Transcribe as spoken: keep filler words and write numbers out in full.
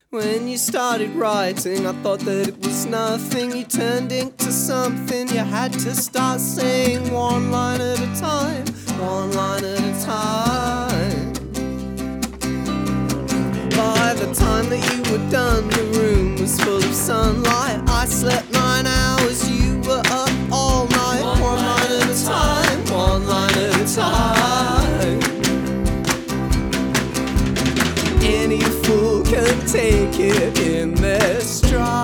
When you started writing, I thought that it was nothing. You turned into something. You had to start saying one line at a time, one line at a time. By the time that you were done, the room was full of sunlight. I slept nine hours, you were up all night. One, one line at a time, one line at a time. Any fool can take it in their stride.